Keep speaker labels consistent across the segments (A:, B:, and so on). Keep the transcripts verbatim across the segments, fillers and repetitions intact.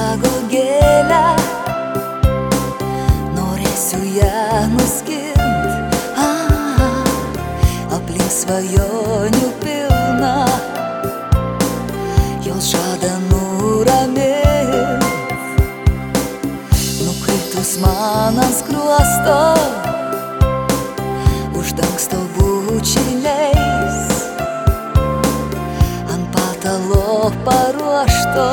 A: sniego gėlę, norėsiu ją nuskint, ah, aplink svajonių pilna, jos žada nuramint. Nukritus man ant skruosto, uždangsto bučiniais, ant patalo paruošto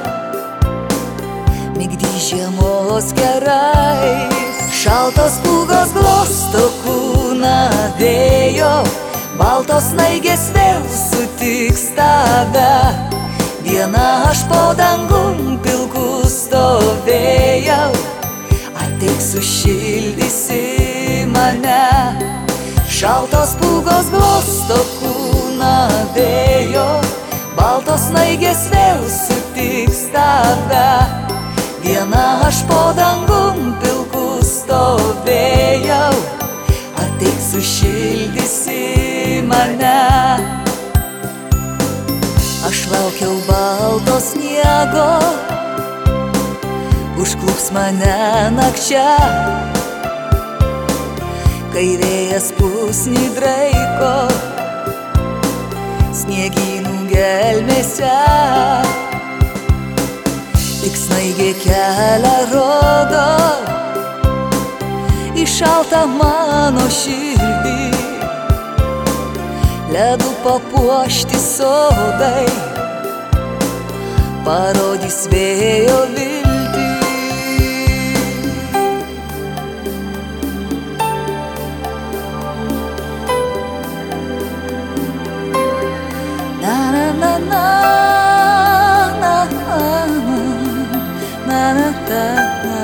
A: migdys žiemos kerais. Šaltos pūgos glosto kūną vėjo, baltos snaigės vėl sutiks tave. Viena aš po dangum pilku stovėjau, ateik sušildysi mane. Šaltos pūgos glosto kūną vėjo, baltos snaigės vėl sutiks tave. Viena aš po dangum pilku stovėjau, ateik sušildysi mane. Aš laukiau balto sniego, užklups mane nakčia, kai vėjas pusnį draiko sniegynų gelmėse. Tik snaigė kelią rodo į šaltą mano širdį, ledų papuošti sodai parodys vėjo viltį. Na na na na na na na na na.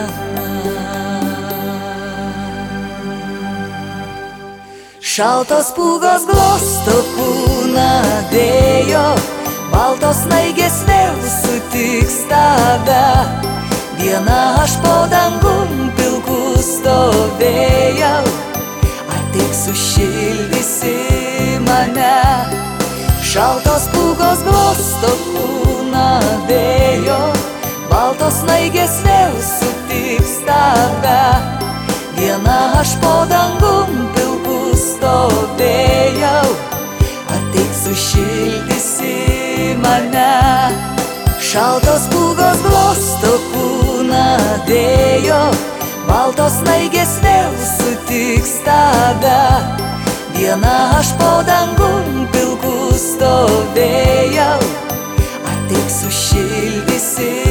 A: Šaltos pūgos glosto kūną vėjo, baltos snaigės vėl sutiks tave. Viena aš po dangum pilku stovėjau, ateik sušildysi mane. Šaltos pūgos glosto kūną vėjo, baltos snaigės vėl sutiks tave. Viena aš po dangum pilku stovėjau, ateik sušildysi mane. Šaltos pūgos glosto kūną vėjo, baltos snaigės vėl sutiks tave. Viena aš po dangum pilku stovėjau, ateik sušildysi